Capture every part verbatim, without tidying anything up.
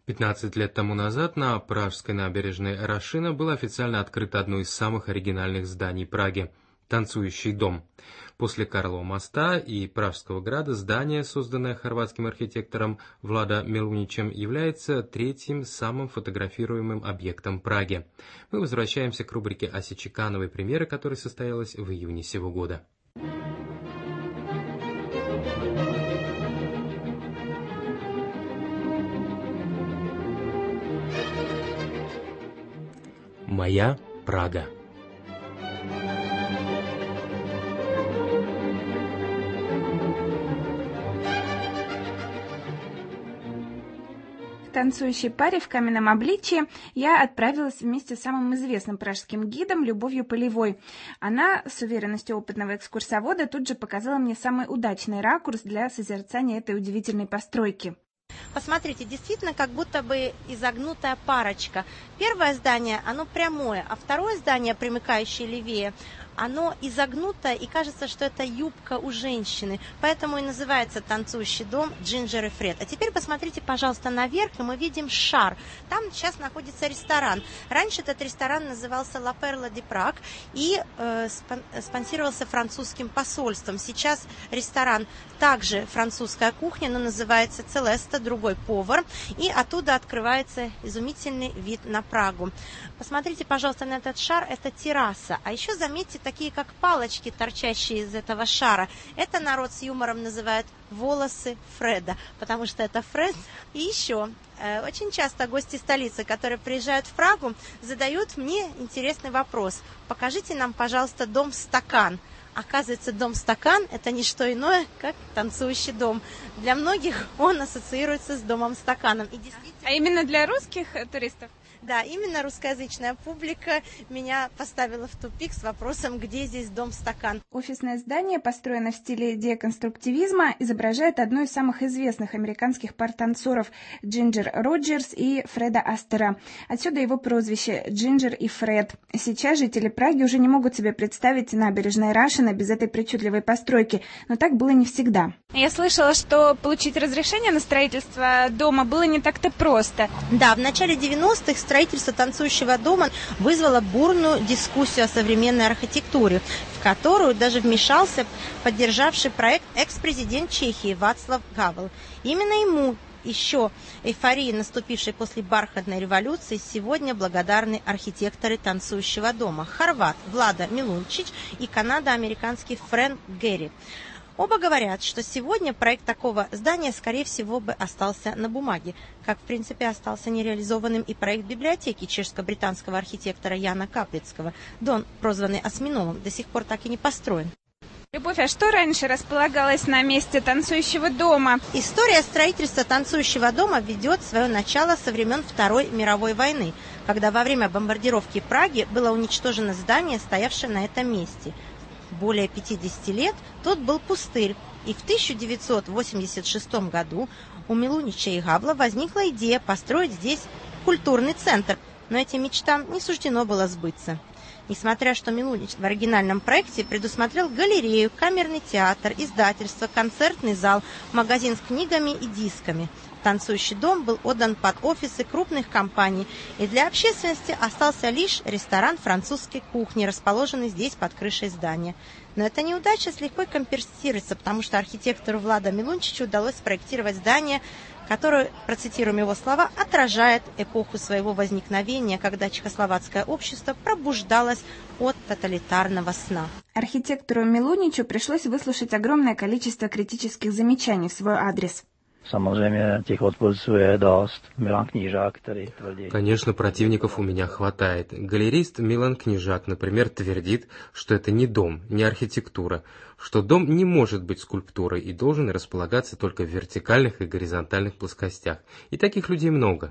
пятнадцать лет тому назад на пражской набережной Рашина было официально открыто одно из самых оригинальных зданий Праги – «Танцующий дом». После Карлова моста и Пражского града здание, созданное хорватским архитектором Влада Милуничем, является третьим самым фотографируемым объектом Праги. Мы возвращаемся к рубрике Аси Чекановой, премьера которой состоялась в июне сего года. Моя Прага. В танцующей паре в каменном обличье я отправилась вместе с самым известным пражским гидом Любовью Полевой. Она, с уверенностью опытного экскурсовода, тут же показала мне самый удачный ракурс для созерцания этой удивительной постройки. Посмотрите, действительно, как будто бы изогнутая парочка. Первое здание, оно прямое, а второе здание, примыкающее левее, оно изогнутое, и кажется, что это юбка у женщины. Поэтому и называется танцующий дом Джинджер и Фред. А теперь посмотрите, пожалуйста, наверх, и мы видим шар. Там сейчас находится ресторан. Раньше этот ресторан назывался La Perla de Prague и э, спонсировался французским посольством. Сейчас ресторан также французская кухня, но называется Целеста, другой повар. И оттуда открывается изумительный вид на Прагу. Посмотрите, пожалуйста, на этот шар. Это терраса. А еще заметьте, такие как палочки, торчащие из этого шара. Это народ с юмором называет волосы Фреда, потому что это Фред. И еще, э, очень часто гости столицы, которые приезжают в Прагу, задают мне интересный вопрос. Покажите нам, пожалуйста, дом Стакан. Оказывается, дом Стакан – это не что иное, как танцующий дом. Для многих он ассоциируется с домом Стаканом. И действительно... А именно для русских туристов? Да, именно русскоязычная публика меня поставила в тупик с вопросом, где здесь дом Стакан. Офисное здание, построено в стиле деконструктивизма, изображает одну из самых известных американских пар танцоров Джинджер Роджерс и Фреда Астера. Отсюда его прозвище Джинджер и Фред. Сейчас жители Праги уже не могут себе представить набережной Рашина без этой причудливой постройки, но так было не всегда. Я слышала, что получить разрешение на строительство дома было не так-то просто. Да, в начале девяностых строительство танцующего дома вызвало бурную дискуссию о современной архитектуре, в которую даже вмешался поддержавший проект экс-президент Чехии Václav Havel. Именно ему, еще эйфории, наступившей после бархатной революции, сегодня благодарны архитекторы танцующего дома, хорват Влада Милунчич и канадо-американский Фрэнк Герри. Оба говорят, что сегодня проект такого здания, скорее всего, бы остался на бумаге, как, в принципе, остался нереализованным и проект библиотеки чешско-британского архитектора Яна Каплицкого. Дом, прозванный Осьминогом, до сих пор так и не построен. Любовь, а что раньше располагалось на месте танцующего дома? История строительства танцующего дома ведет свое начало со времен Второй мировой войны, когда во время бомбардировки Праги было уничтожено здание, стоявшее на этом месте. Более пятидесяти лет тот был пустырь, и в тысяча девятьсот восемьдесят шестом году у Милунича и Габла возникла идея построить здесь культурный центр, но этим мечтам не суждено было сбыться. Несмотря что Милунич в оригинальном проекте предусмотрел галерею, камерный театр, издательство, концертный зал, магазин с книгами и дисками. Танцующий дом был отдан под офисы крупных компаний, и для общественности остался лишь ресторан французской кухни, расположенный здесь под крышей здания. Но эта неудача с лихвой компенсируется, потому что архитектору Влада Милунчичу удалось спроектировать здание, которое, процитируем его слова, отражает эпоху своего возникновения, когда чехословацкое общество пробуждалось от тоталитарного сна. Архитектору Милуничу пришлось выслушать огромное количество критических замечаний в свой адрес. Конечно, противников у меня хватает. Галерист Милан Книжак, например, твердит, что это не дом, не архитектура, что дом не может быть скульптурой и должен располагаться только в вертикальных и горизонтальных плоскостях. И таких людей много.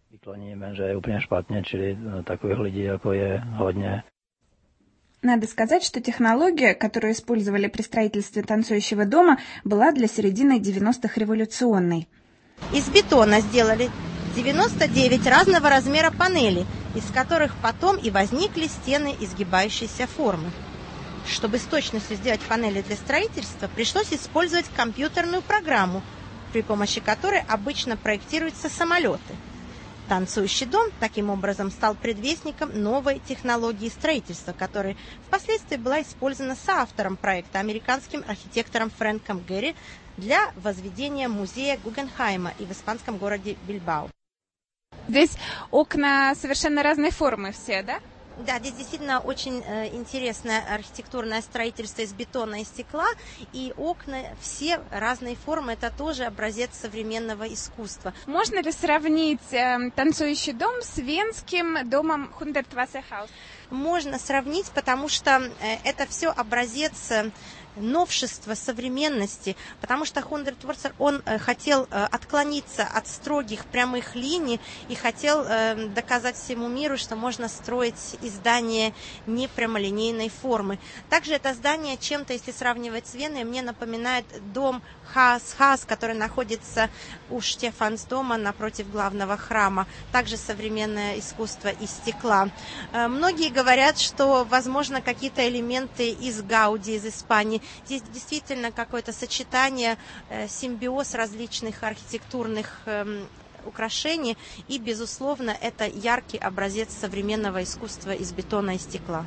Надо сказать, что технология, которую использовали при строительстве танцующего дома, была для середины девяностых революционной. Из бетона сделали девяносто девять разного размера панелей, из которых потом и возникли стены изгибающейся формы. Чтобы с точностью сделать панели для строительства, пришлось использовать компьютерную программу, при помощи которой обычно проектируются самолеты. Танцующий дом таким образом стал предвестником новой технологии строительства, которая впоследствии была использована соавтором проекта, американским архитектором Фрэнком Герри, для возведения музея Гугенхайма и в испанском городе Бильбао. Здесь окна совершенно разной формы все, да? Да, здесь действительно очень э, интересное архитектурное строительство из бетона и стекла, и окна все разные формы, это тоже образец современного искусства. Можно ли сравнить э, танцующий дом с венским домом Hundertwasserhaus? Можно сравнить, потому что э, это все образец э, новшества, современности, потому что Hundertwasser, он э, хотел э, отклониться от строгих прямых линий и хотел э, доказать всему миру, что можно строить и здание не прямолинейной формы. Также это здание чем-то, если сравнивать с Веной, мне напоминает дом Хаас Хаас, который находится у Штефансдома напротив главного храма. Также современное искусство из стекла. Э, многие говорят, что, возможно, какие-то элементы из Гауди, из Испании. Здесь действительно какое-то сочетание, э, симбиоз различных архитектурных э, украшений, и, безусловно, это яркий образец современного искусства из бетона и стекла.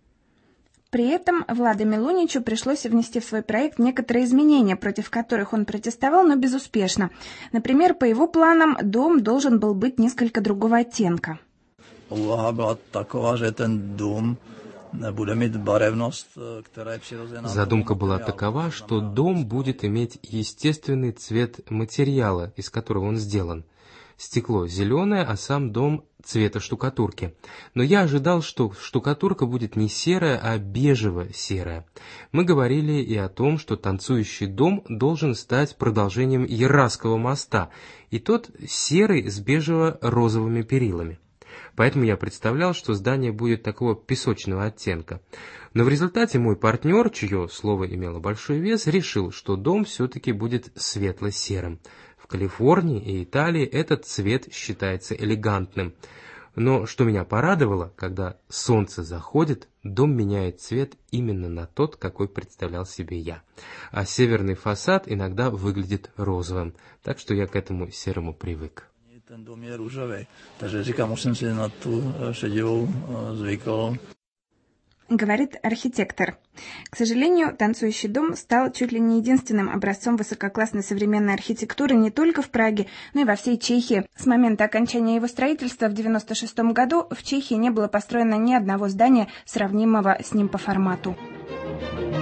При этом Владу Милуничу пришлось внести в свой проект некоторые изменения, против которых он протестовал, но безуспешно. Например, по его планам дом должен был быть несколько другого оттенка. Úvaha byla taková, že ten dům bude mít barevnost, která je přirozená. Задумка была такова, что дом будет иметь естественный цвет материала, из которого он сделан. Стекло зеленое, а сам дом цвета штукатурки. Но я ожидал, что штукатурка будет не серая, а бежево-серая. Мы говорили и о том, что танцующий дом должен стать продолжением Ярасского моста, и тот серый с бежево-розовыми перилами. Поэтому я представлял, что здание будет такого песочного оттенка. Но в результате мой партнер, чье слово имело большой вес, решил, что дом все-таки будет светло-серым. В Калифорнии и Италии этот цвет считается элегантным. Но что меня порадовало, когда солнце заходит, дом меняет цвет именно на тот, какой представлял себе я. А северный фасад иногда выглядит розовым, так что я к этому серому привык. Ten dům je růžový, takže říkám, musím si na tu šedivou zvykl. Говорит архитектор. К сожалению, танцующий дом стал чуть ли не единственным образцом высококлассной современной архитектуры не только в Праге, но и во всей Чехии. С момента окончания его строительства в девяносто шестом году в Чехии не было построено ни одного здания, сравнимого с ним по формату.